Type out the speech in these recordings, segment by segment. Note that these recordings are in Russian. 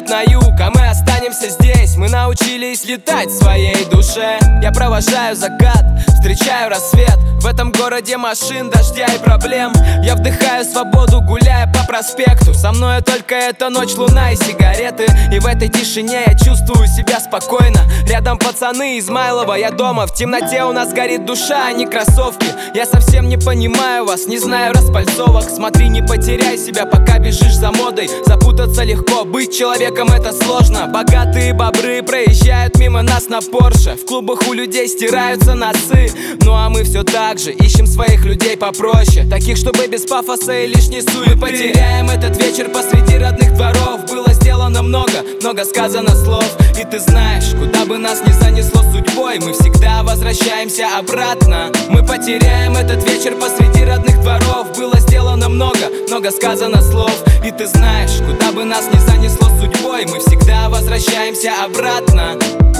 уходят на юг, а мы останемся здесь. Мы научились летать в своей душе. Я провожаю закат, встречаю рассвет. В этом городе машин, дождя и проблем. Я вдыхаю свободу, гуляя по проспекту. Со мною только эта ночь, луна и сигареты. И в этой тишине я чувствую себя спокойно. Рядом пацаны Измайлова, я дома. В темноте у нас горит душа, а не кроссовки. Я совсем не понимаю вас, не знаю распальцовок. Смотри, не потеряй себя, пока бежишь за модой. Запутаться легко, быть человеком это сложно. Богатые бобры проезжают мимо нас на Порше. В клубах у людей стираются носы. Ну а мы все так же ищем своих людей попроще, таких, чтобы без пафоса и лишней суеты. Мы потеряем этот вечер посреди родных дворов. Было сделано много, много сказано слов. И ты знаешь, куда бы нас ни занесло судьбой, мы всегда возвращаемся обратно. Мы потеряем этот вечер посреди родных дворов. Было сделано много, много сказано слов. И ты знаешь, куда бы нас ни занесло судьбой, мы всегда возвращаемся обратно.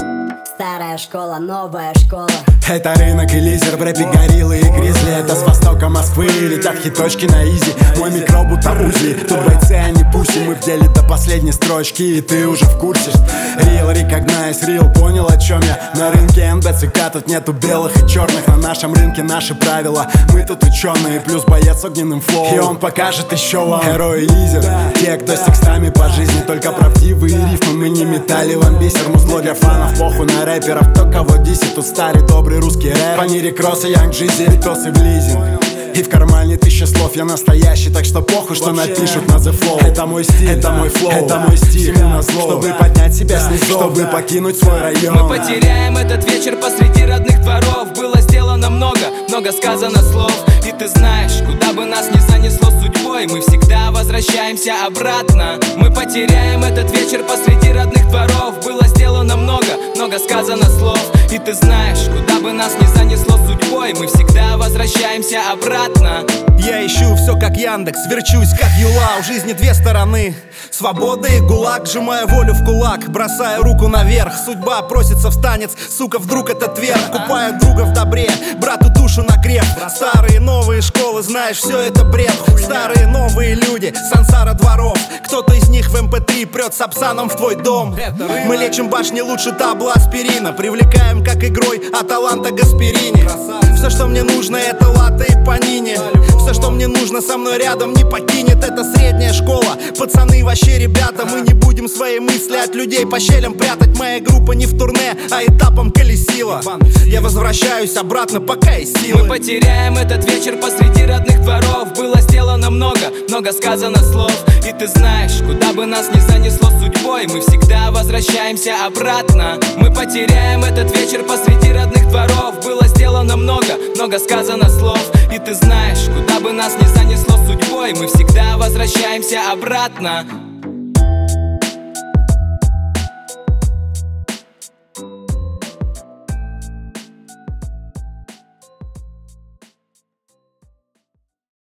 Старая школа, новая школа. Это рынок и лизер, в рэпе гориллы и гризли. Это с востока Москвы, летят хиточки на изи. Мой микро будто УЗИ, тут бойцы, а не пуси. Мы в деле до последней строчки, и ты уже в курсе. Real recognize, real, понял о чем я. На рынке НБЦК тут нету белых и черных. На нашем рынке наши правила, мы тут ученые. Плюс боец с огненным флоу, и он покажет еще вам. Герой и лизер, те, кто с текстами по жизни. Только правдивые рифмы, мы не метали вам бисер. Музло для фанов, похуй на рэперов, кто кого дисит. Тут старый добрый русский рэп, Панири Кросс и Янг Джизи, битосы в лизинг. И в кармане 1000 слов, я настоящий, так что похуй, что напишут на The Flow. Это мой стиль, это мой флоу, это мой стиль. Всему назло, чтобы поднять себя с низов, чтобы покинуть свой район. Мы потеряем этот вечер посреди родных дворов. Было сделано много, много сказано слов. И ты знаешь, куда бы нас ни занесло судьбой, мы всегда возвращаемся обратно. Мы потеряем этот вечер посреди родных дворов. Было сделано много, много сказано слов. И ты знаешь, куда бы нас ни занесло судьбой, мы всегда возвращаемся обратно. Я ищу все как Яндекс, верчусь как Юла. В жизни две стороны, свобода и гулаг. Сжимая волю в кулак, бросая руку наверх. Судьба просится в танец, сука, вдруг этот верх. Купаю друга в добре, брату душу на креп. Старые новые школы, знаешь, все это бред. Старые новые люди, сансара дворов. Кто-то из них в МП3 прет с апсаном в твой дом. Мы лечим башни лучше табла аспирина. Привлекаем как игрой от таланта Гасперини. Все, что мне нужно, это латте и панини. Все, что мне нужно, со мной рядом не покинет. Это средняя школа, пацаны вообще ребята. Мы не будем свои мысли от людей по щелям прятать. Моя группа не в турне, а этапом колесила. Я возвращаюсь обратно, пока есть силы. Мы потеряем этот вечер посреди родных дворов. Было сделано много, много сказано слов. И ты знаешь, куда бы нас ни занесло судьбой, мы всегда возвращаемся обратно. Мы потеряем этот вечер посреди родных дворов. Было сделано много, много сказано слов. И ты знаешь, куда бы нас ни занесло судьбой, мы всегда возвращаемся обратно.